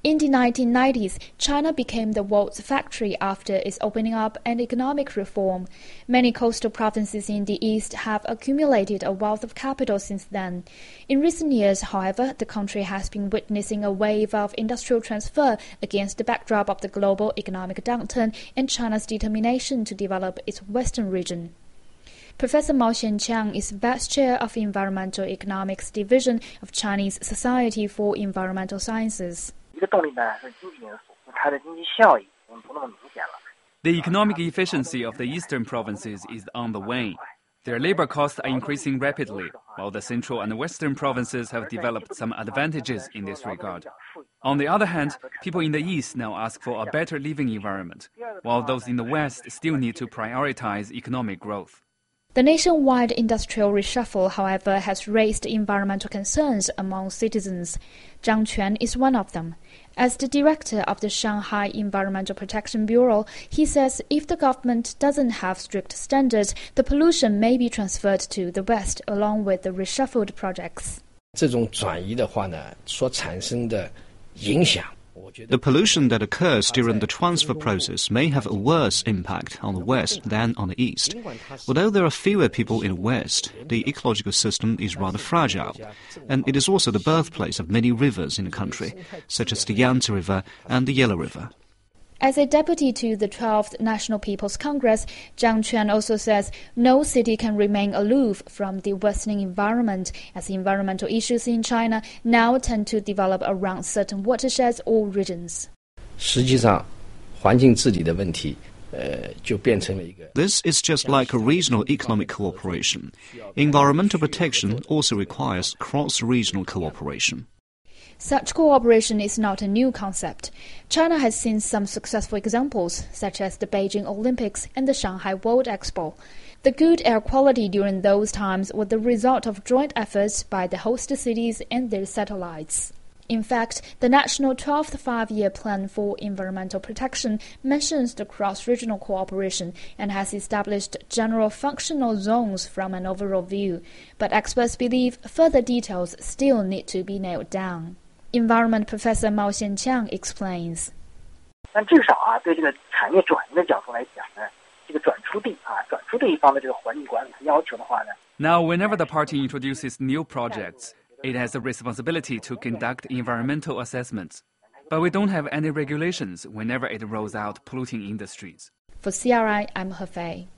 In the 1990s, China became the world's factory after its opening up and economic reform. Many coastal provinces in the east have accumulated a wealth of capital since then. In recent years, however, the country has been witnessing a wave of industrial transfer against the backdrop of the global economic downturn and China's determination to develop its western region. Professor Mao Xianqiang is Vice Chair of Environmental Economics Division of Chinese Society for Environmental Sciences. The economic efficiency of the eastern provinces is on the wane. Their labor costs are increasing rapidly, while the central and western provinces have developed some advantages in this regard. On the other hand, people in the east now ask for a better living environment, while those in the west still need to prioritize economic growth. The nationwide industrial reshuffle, however, has raised environmental concerns among citizens. Zhang Quan is one of them. As the director of the Shanghai Environmental Protection Bureau, he says if the government doesn't have strict standards, the pollution may be transferred to the west along with the reshuffled projects. 这种转移的话呢，所产生的影响 The pollution that occurs during the transfer process may have a worse impact on the West than on the East. Although there are fewer people in the West, the ecological system is rather fragile, and it is also the birthplace of many rivers in the country, such as the Yangtze River and the Yellow River. As a deputy to the 12th National People's Congress, Zhang Quan also says no city can remain aloof from the worsening environment, as environmental issues in China now tend to develop around certain watersheds or regions. 实际上，环境治理的问题，就变成了一个。 This is just like a regional economic cooperation. Environmental protection also requires cross-regional cooperation. Such cooperation is not a new concept. China has seen some successful examples, such as the Beijing Olympics and the Shanghai World Expo. The good air quality during those times was the result of joint efforts by the host cities and their satellites. In fact, the National 12th Five-Year Plan for Environmental Protection mentions the cross-regional cooperation and has established general functional zones from an overall view. But experts believe further details still need to be nailed down. Environment Professor Mao Xianqiang explains. 但至少对这个产业转移的角度来讲呢，这个转出地一方的这个环境管理要求的话呢。 Now, whenever the party introduces new projects, it has a responsibility to conduct environmental assessments. But we don't have any regulations whenever it rolls out polluting industries. For CRI, I'm He Fei.